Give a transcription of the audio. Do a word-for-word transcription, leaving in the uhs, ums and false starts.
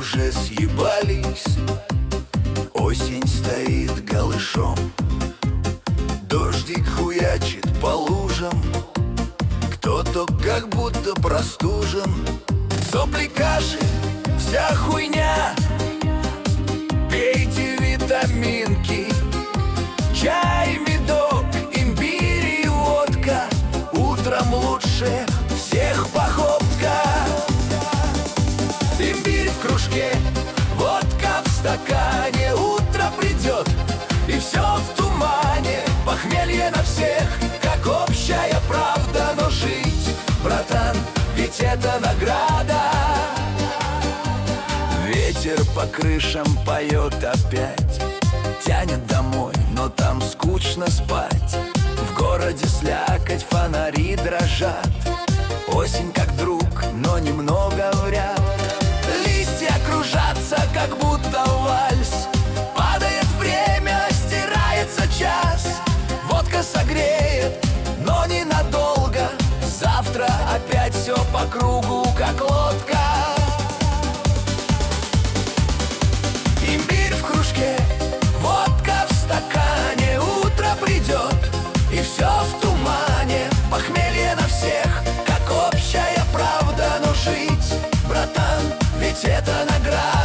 уже съебались. Осень стоит голышом, дождик хуячит по лужам. Кто-то как будто простужен. Сопли, каши, вся хуйня. Пейте витаминки, чай, медок, имбирь и водка. Утром лучше всех походка. Имбирь в кружке, водка в стакане. Утро придет, и все в тумане. Похмелье на всех, как общая правда. Но жить, братан, ведь это награда. Ветер по крышам поет опять, тянет домой, но там скучно спать. В городе слякоть, фонари дрожат. Осень как друг, но немного в ряд. Листья кружатся, как будто вальс. Падает время, стирается час. Водка согреет, но ненадолго. Завтра опять все по кругу, как лодка. Имбирь в кружке, водка в стакане. Утро придет, и все в тумане. Похмелье на всех, как общая правда. Но жить, братан, ведь это награда.